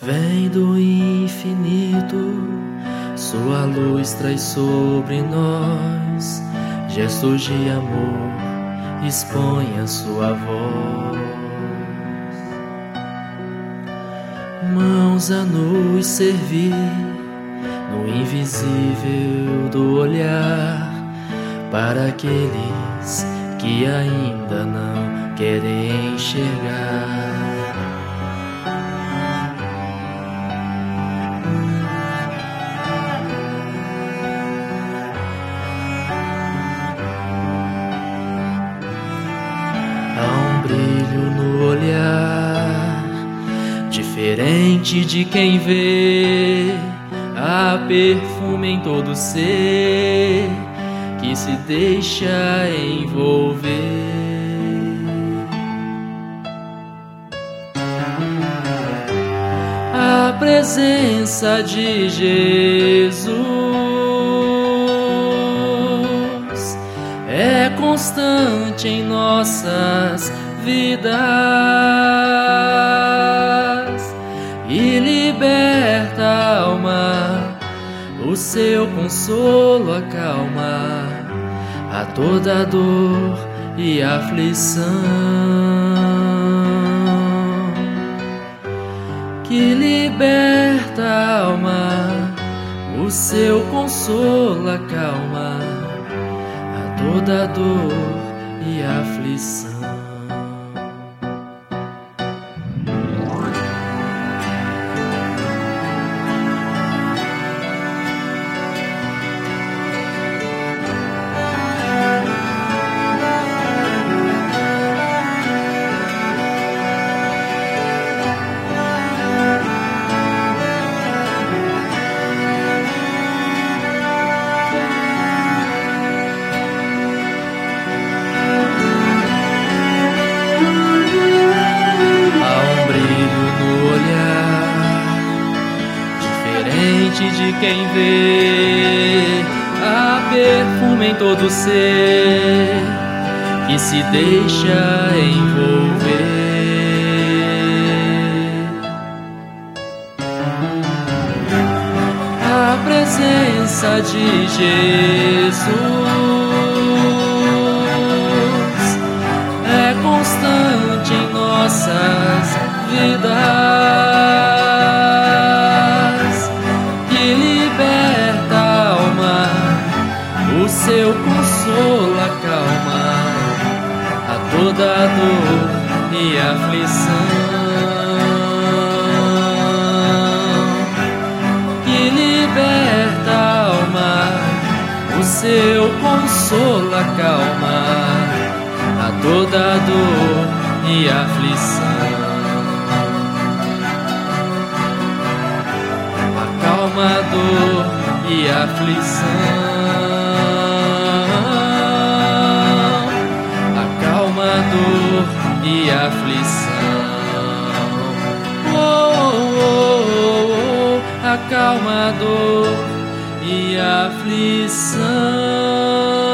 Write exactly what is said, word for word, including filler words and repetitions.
Vem do infinito, sua luz traz sobre nós gestos de amor, expõe a sua voz. Mãos a nos servir, no invisível do olhar, para aqueles que ainda não querem enxergar. Brilho no olhar, diferente de quem vê. Há perfume em todo ser que se deixa envolver. A presença de Jesus é constante em nossas vidas e liberta a alma, o seu consolo acalma a toda dor e aflição. Que liberta a alma, o seu consolo acalma a toda dor e aflição. De quem vê, há perfume em todo ser que se deixa envolver. A presença de Jesus é constante em nossas vidas. O seu consolo acalma a toda dor e aflição. Que liberta a alma, o seu consolo acalma a toda dor e aflição. Acalma a dor e aflição. Dor e aflição, oh, oh, oh, oh, acalma a dor e aflição.